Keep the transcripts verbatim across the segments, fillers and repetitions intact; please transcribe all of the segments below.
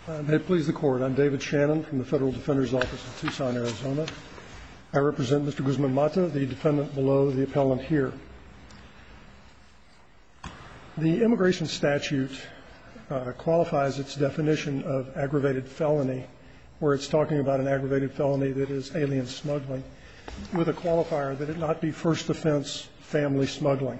Uh, may it please the Court, I'm David Shannon from the Federal Defender's Office in Tucson, Arizona. I represent Mister Guzman-Mata, the defendant below the appellant here. The immigration statute uh, qualifies its definition of aggravated felony, where it's talking about an aggravated felony that is alien smuggling, with a qualifier that it not be first offense family smuggling.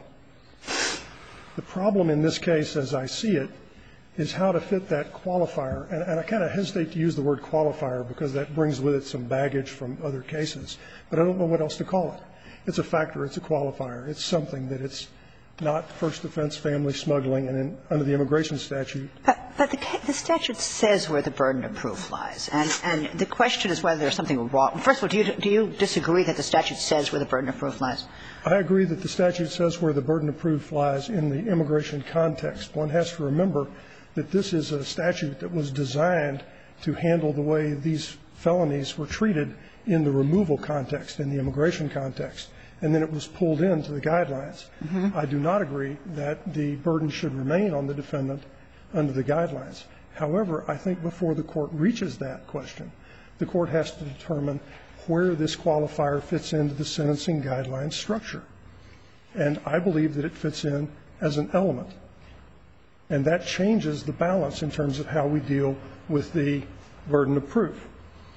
The problem in this case, as I see it, is how to fit that qualifier, and, and I kind of hesitate to use the word qualifier because that brings with it some baggage from other cases, but I don't know what else to call it. It's a factor, it's a qualifier, it's something that it's not first offense family smuggling, and in, under the immigration statute. But, but the, the statute says where the burden of proof lies, and, and the question is whether there's something wrong. First of all, do you, do you disagree that the statute says where the burden of proof lies? I agree that the statute says where the burden of proof lies in the immigration context. One has to remember that this is a statute that was designed to handle the way these felonies were treated in the removal context, in the immigration context, and then it was pulled into the guidelines. Mm-hmm. I do not agree that the burden should remain on the defendant under the guidelines. However, I think before the Court reaches that question, the Court has to determine where this qualifier fits into the sentencing guidelines structure. And I believe that it fits in as an element. And that changes the balance in terms of how we deal with the burden of proof.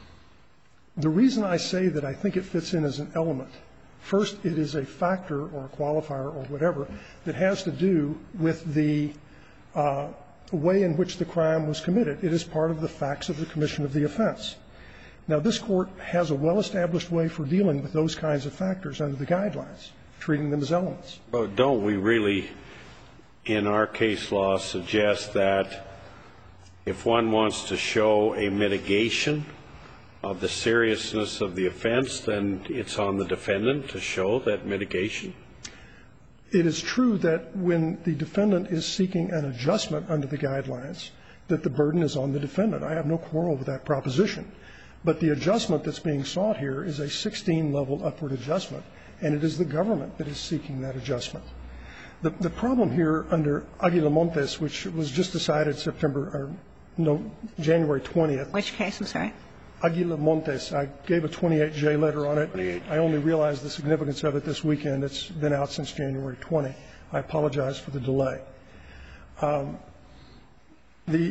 The reason I say that I think it fits in as an element, first, it is a factor or a qualifier or whatever that has to do with the uh, way in which the crime was committed. It is part of the facts of the commission of the offense. Now, this Court has a well-established way for dealing with those kinds of factors under the guidelines, treating them as elements. But don't we really, in our case law, suggest that if one wants to show a mitigation of the seriousness of the offense, then it's on the defendant to show that mitigation? It is true that when the defendant is seeking an adjustment under the guidelines, that the burden is on the defendant. I have no quarrel with that proposition. But the adjustment that's being sought here is a sixteen-level upward adjustment, and it is the government that is seeking that adjustment. The, the problem here under Aguilar-Montes, which was just decided September or no January twentieth. Which case? I'm sorry. Aguilar-Montes. I gave a twenty-eight J letter on it. I only realized the significance of it this weekend. It's been out since January twentieth. I apologize for the delay. Um, the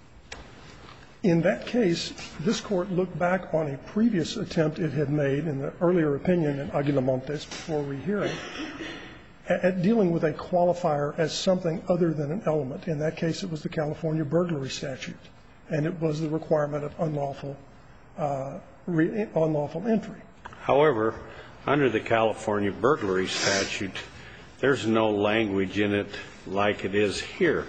in that case, this Court looked back on a previous attempt it had made in the earlier opinion in Aguilar-Montes before rehearing at dealing with a qualifier as something other than an element. In that case, it was the California burglary statute, and it was the requirement of unlawful uh, re- unlawful entry. However, under the California burglary statute, there's no language in it like it is here.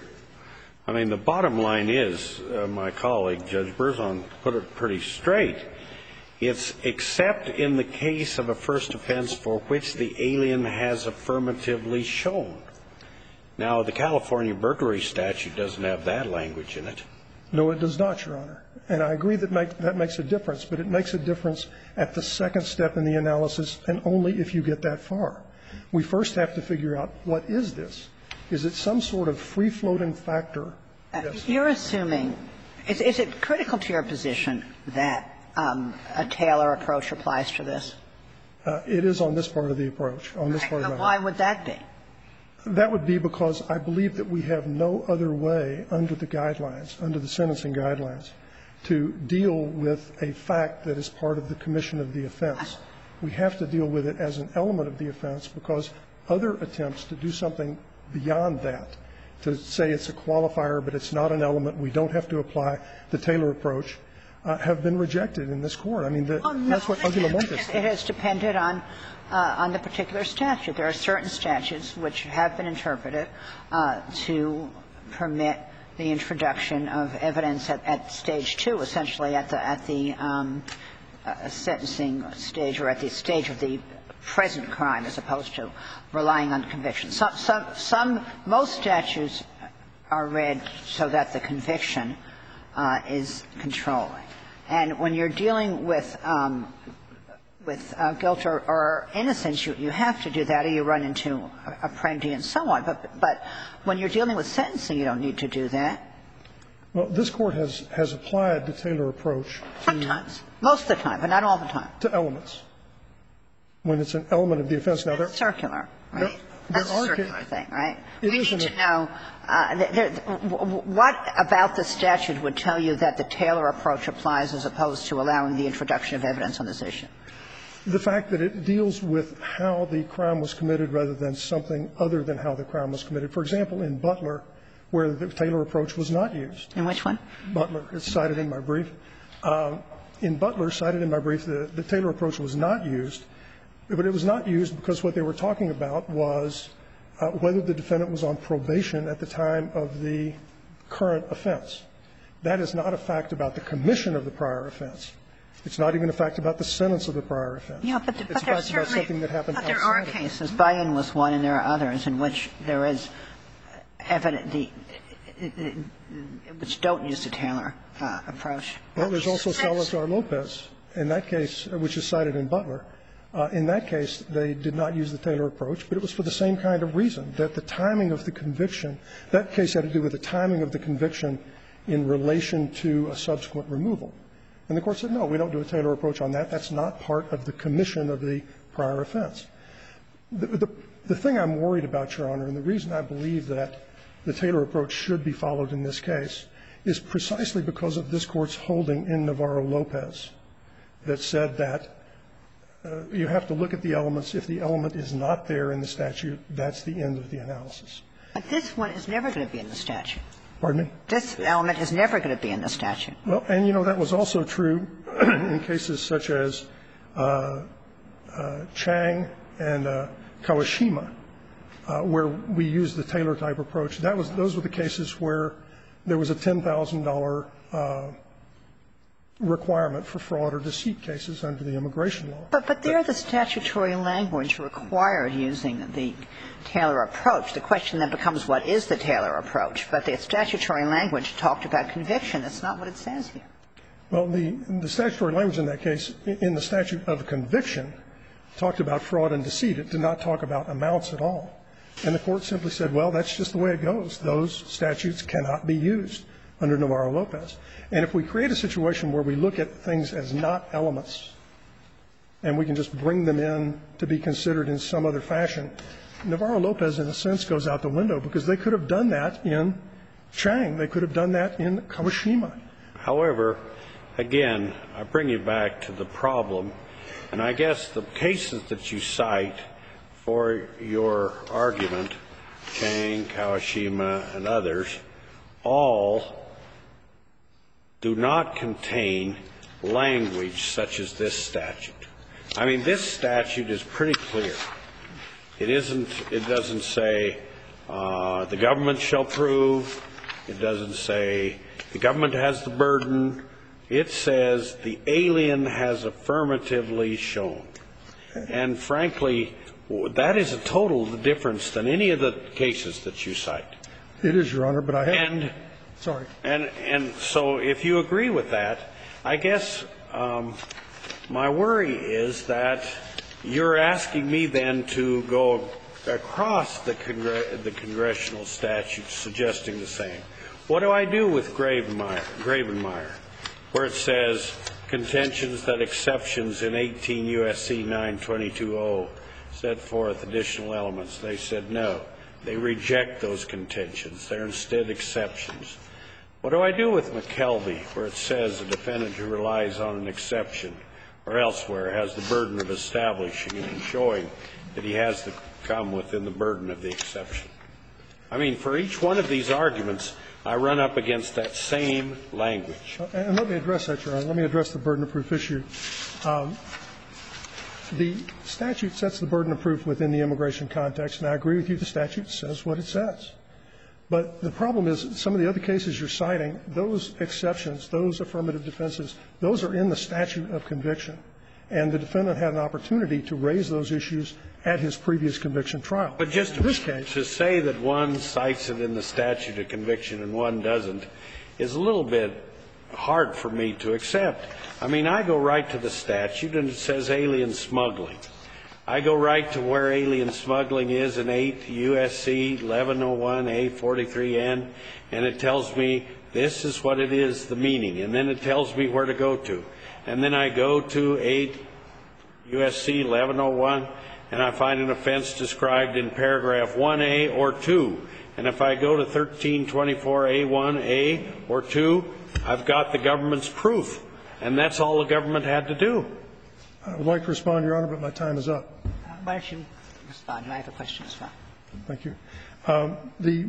I mean, the bottom line is, uh, my colleague, Judge Berzon, put it pretty straight. It's except in the case of a first offense for which the alien has affirmatively shown. Now, the California burglary statute doesn't have that language in it. No, it does not, Your Honor. And I agree that make, that makes a difference, but it makes a difference at the second step in the analysis, and only if you get that far. We first have to figure out, what is this? Is it some sort of free-floating factor? Yes. You're assuming, is, is it critical to your position that um, a Taylor approach applies to this? Uh, it is on this part of the approach, on this part of the Why would that be? That would be because I believe that we have no other way under the guidelines, under the sentencing guidelines, to deal with a fact that is part of the commission of the offense. We have to deal with it as an element of the offense because other attempts to do something beyond that, to say it's a qualifier but it's not an element, we don't have to apply the Taylor approach, uh, have been rejected in this Court. I mean, the, oh, no, that's what Aguilar-Montes said. It has depended on uh, on the particular statute. There are certain statutes which have been interpreted uh, to permit the introduction of evidence at, at stage two, essentially at the at the um, uh, sentencing stage or at the stage of the present crime as opposed to relying on conviction. Some, some, some, most statutes are read so that the conviction uh, is controlling. And when you're dealing with um, with uh, guilt or, or innocence, you, you have to do that, or you run into Apprendi and so on. But, but when you're dealing with sentencing, you don't need to do that. Well, this Court has, has applied the Taylor approach to Sometimes. Most of the time, but not all the time. to elements. When it's an element of the offense. Now, there, circular, right? There, That's there a are circular thing, right? It we is need a, to know uh, there, what about the statute would tell you that the Taylor approach applies as opposed to allowing the introduction of evidence on this issue? The fact that it deals with how the crime was committed rather than something other than how the crime was committed. For example, in Butler, where the Taylor approach was not used. In which one? Butler. It's cited in my brief. Um, in Butler, cited in my brief, the, the Taylor approach was not used, but it was not used because what they were talking about was uh, whether the defendant was on probation at the time of the current offense. That is not a fact about the commission of the prior offense. It's not even a fact about the sentence of the prior offense. Yeah, but, it's but a fact about something that happened but there outside are of cases, Bayan was one, and there are others in which there is evident the which don't use the Taylor uh, approach. Well, there's also Salazar-Lopez. In that case, which is cited in Butler, uh, in that case, they did not use the Taylor approach, but it was for the same kind of reason, that the timing of the conviction, that case had to do with the timing of the conviction in relation to a subsequent removal. And the Court said, no, we don't do a Taylor approach on that. That's not part of the commission of the prior offense. The, the, the thing I'm worried about, Your Honor, and the reason I believe that the Taylor approach should be followed in this case is precisely because of this Court's holding in Navarro-Lopez that said that uh, you have to look at the elements. If the element is not there in the statute, that's the end of the analysis. But this one is never going to be in the statute. Pardon me? This element is never going to be in the statute. Well, and, you know, that was also true in cases such as uh, uh, Chang and uh, Kawashima, uh, where we used the Taylor-type approach. That was those were the cases where there was a ten thousand dollars uh, requirement for fraud or deceit cases under the immigration law. But, but there the statutory language required using the Taylor approach. The question then becomes what is the Taylor approach? But the statutory language talked about conviction. That's not what it says here. Well, the, the statutory language in that case, in the statute of conviction, talked about fraud and deceit. It did not talk about amounts at all. And the Court simply said, well, that's just the way it goes. Those statutes cannot be used under Navarro-Lopez. And if we create a situation where we look at things as not elements and we can just bring them in to be considered in some other fashion, Navarro-Lopez, in a sense, goes out the window because they could have done that in Chang. They could have done that in Kawashima. However, again, I bring you back to the problem, and I guess the cases that you cite for your argument, Chang, Kawashima, and others, all do not contain language such as this statute. I mean, this statute is pretty clear. It isn't, it doesn't say uh, the government shall prove. It doesn't say the government has the burden. It says the alien has affirmatively shown. And frankly, that is a total difference than any of the cases that you cite. It is, Your Honor, but I have and sorry. And and so if you agree with that, I guess um, my worry is that you're asking me then to go across the, congr- the congressional statute suggesting the same. What do I do with Gravenmeyer, Gravenmeyer, where it says contentions that exceptions in eighteen U S C nine twenty-two oh set forth additional elements? They said no. They reject those contentions. They're instead exceptions. What do I do with McKelvey, where it says a defendant who relies on an exception or elsewhere has the burden of establishing and showing that he has to come within the burden of the exception? I mean, for each one of these arguments, I run up against that same language. And let me address that, Your Honor. Let me address the burden of proof issue. Um, the statute sets the burden of proof within the immigration context, and I agree with you, the statute says what it says. But the problem is some of the other cases you're citing, those exceptions, those affirmative defenses, those are in the statute of conviction. And the defendant had an opportunity to raise those issues at his previous conviction trial. But just in this case, to say that one cites it in the statute of conviction and one doesn't is a little bit hard for me to accept. I mean, I go right to the statute and it says alien smuggling. I go right to where alien smuggling is in eight U S C eleven oh one A forty-three N, and it tells me this is what it is, the meaning, and then it tells me where to go to. And then I go to eight U S C eleven oh one, and I find an offense described in paragraph one A or two. And if I go to thirteen twenty-four A one A or two, I've got the government's proof. And that's all the government had to do. I would like to respond, Your Honor, but my time is up. Why don't you respond? I have a question as well. Thank you. Um, the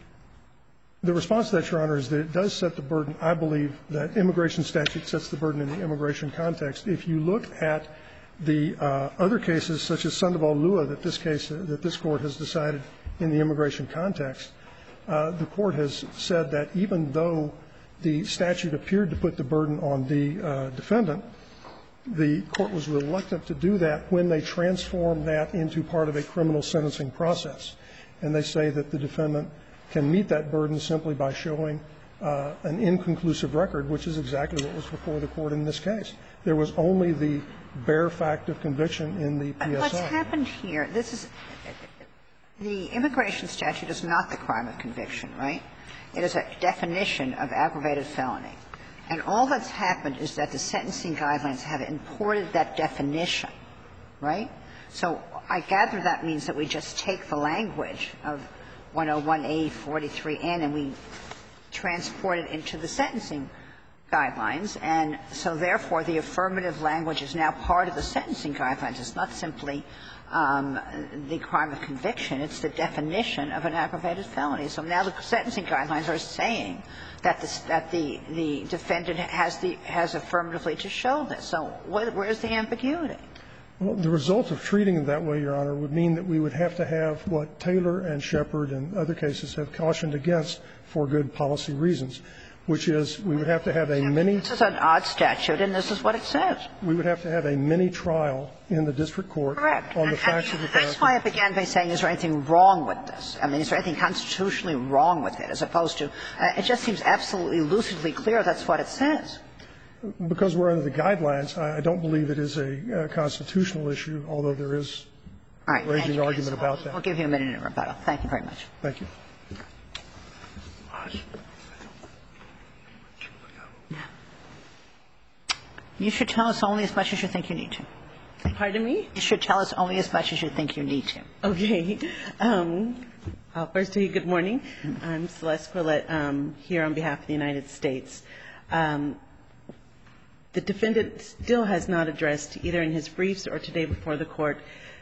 The response to that, Your Honor, is that it does set the burden. I believe that immigration statute sets the burden in the immigration context. If you look at the uh, other cases, such as Sandoval-Lua, that this case, uh, that this Court has decided in the immigration context, uh, the Court has said that even though the statute appeared to put the burden on the uh, defendant, the Court was reluctant to do that when they transformed that into part of a criminal sentencing process. And they say that the defendant can meet that burden simply by showing uh, an inconclusive record, which is exactly what was before the Court in this case. There was only the bare fact of conviction in the P S R. What's happened here, this is the immigration statute is not the crime of conviction, right? It is a definition of aggravated felony. And all that's happened is that the sentencing guidelines have imported that definition, right? So I gather that means that we just take the language of one oh one A forty-three N and we transport it into the sentencing guidelines. And so, therefore, the affirmative language is now part of the sentencing guidelines. It's not simply um, the crime of conviction. It's the definition of an aggravated felony. So now the sentencing guidelines are saying that the, that the, the defendant has, the, has affirmatively to show this. So what, where's the ambiguity? Well, the result of treating it that way, Your Honor, would mean that we would have to have what Taylor and Shepard and other cases have cautioned against for good policy reasons, which is we would have to have a mini. This is an odd statute, and this is what it says. We would have to have a mini trial in the district court. Correct. On the and, facts and of the facts. That's why I began by saying, is there anything wrong with this? I mean, is there anything constitutionally wrong with it, as opposed to uh, it just seems absolutely lucidly clear that's what it says. Because we're under the guidelines, I don't believe it is a uh, constitutional issue, although there is All right, a raging you. argument so about we'll, that. We'll give you a minute in rebuttal. Thank you very much. Thank you. You should tell us only as much as you think you need to. Pardon me? You should tell us only as much as you think you need to. Okay. Um, I'll first tell you good morning. I'm Celeste Corlett, um, here on behalf of the United States. Um, the defendant still has not addressed, either in his briefs or today before the Court,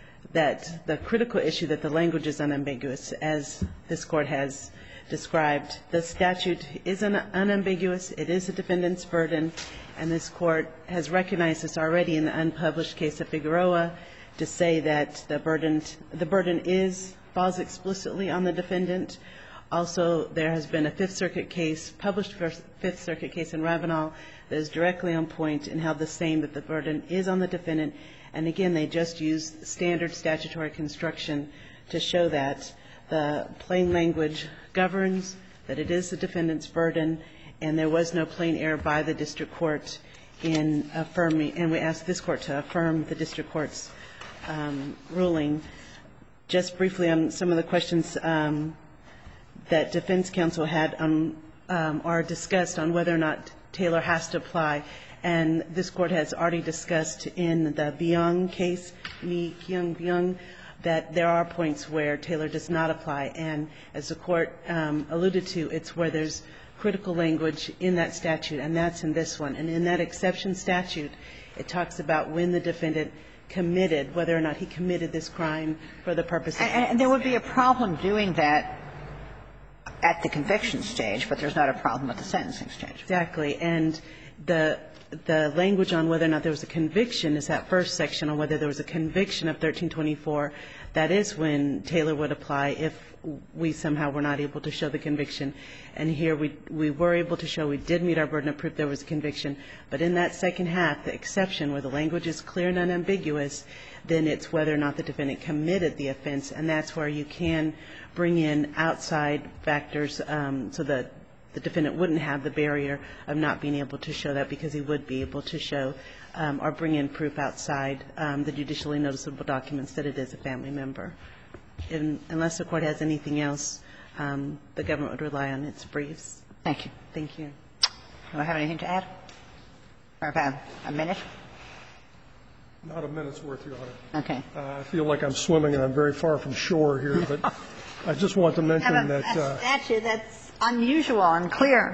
that the critical issue that the language is unambiguous, as this Court has described. The statute is un- unambiguous. It is a defendant's burden, and this Court has recognized this already in the unpublished case of Figueroa to say that the burden, the burden is, falls explicitly on the defendant. Also, there has been a Fifth Circuit case, published Fifth Circuit case in Ravenel, that is directly on point and held the same, that the burden is on the defendant. And again, they just used standard statutory construction to show that the plain language governs, that it is the defendant's burden, and there was no plain error by the district court in affirming, and we ask this Court to affirm the district court's um, ruling. Just briefly on some of the questions um, that defense counsel had um, um, are discussed on whether or not Taylor has to apply. And this Court has already discussed in the Byung case, Mi Kyung Byung, that there are points where Taylor does not apply. And as the Court um, alluded to, it's where there's critical language in that statute, and that's in this one. And in that exception statute, it talks about when the defendant committed, whether or not he committed this crime for the purpose of. And, and there would be a problem doing that at the conviction stage, but there's not a problem at the sentencing stage. Exactly. And the the language on whether or not there was a conviction is that first section on whether there was a conviction of thirteen twenty-four. That is when Taylor would apply if we somehow were not able to show the conviction. And here we we were able to show we did meet our burden of proof there was a conviction. But in that second half, the exception where the language is clear and unambiguous, then it's whether or not the defendant committed the offense. And that's where you can bring in outside factors um, so that the defendant wouldn't have the barrier of not being able to show that, because he would be able to show um, or bring in proof outside um, the judicially noticeable documents that it is a family member. And unless the Court has anything else, um, the government would rely on its briefs. Thank you. Thank you. Do I have anything to add? Or about a minute? Not a minute's worth, Your Honor. Okay. Uh, I feel like I'm swimming and I'm very far from shore here, but I just want to mention Have a, that a uh, statute that's unusual and clear.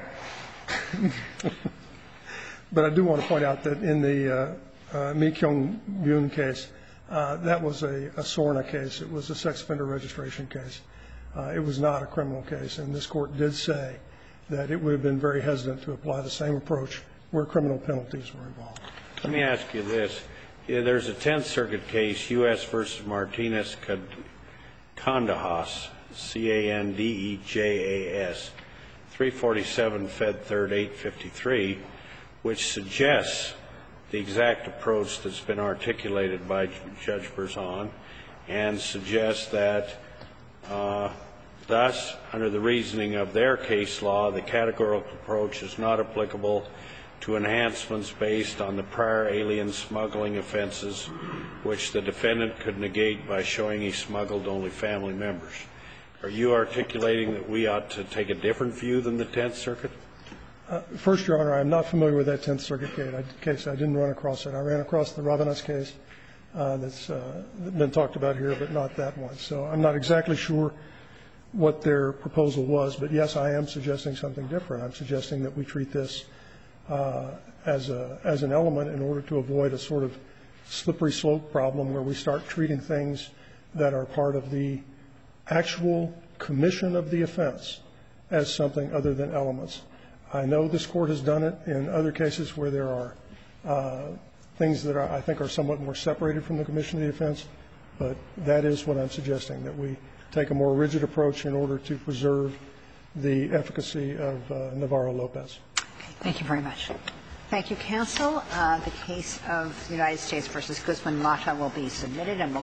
But I do want to point out that in the uh, uh, Mi Kyung Yoon case, uh, that was a, a SORNA case. It was a sex offender registration case. Uh, it was not a criminal case, and this court did say that it would have been very hesitant to apply the same approach where criminal penalties were involved. Let me ask you this. Yeah, there's a Tenth Circuit case, U S versus Martinez Candejas, C A N D E J A S, three forty-seven Fed Third eight fifty-three, which suggests the exact approach that's been articulated by Judge Berzon, and suggests that uh, thus, under the reasoning of their case law, the categorical approach is not applicable to enhancements based on the prior alien smuggling offenses, which the defendant could negate by showing he smuggled only family members. Are you articulating that we ought to take a different view than the Tenth Circuit? Uh, first, Your Honor, I'm not familiar with that Tenth Circuit case. I didn't run across it. I ran across the Robinas case uh, that's uh, been talked about here, but not that one. So I'm not exactly sure what their proposal was, but yes, I am suggesting something different. I'm suggesting that we treat this uh, as a as an element in order to avoid a sort of slippery slope problem where we start treating things that are part of the actual commission of the offense as something other than elements. I know this Court has done it in other cases where there are uh, things that are, I think are somewhat more separated from the commission of the offense, but that is what I'm suggesting, that we take a more rigid approach in order to preserve the efficacy of uh, Navarro-Lopez. Thank you very much. Thank you, counsel. Uh, the case of United States versus Guzman-Mata will be submitted, and we'll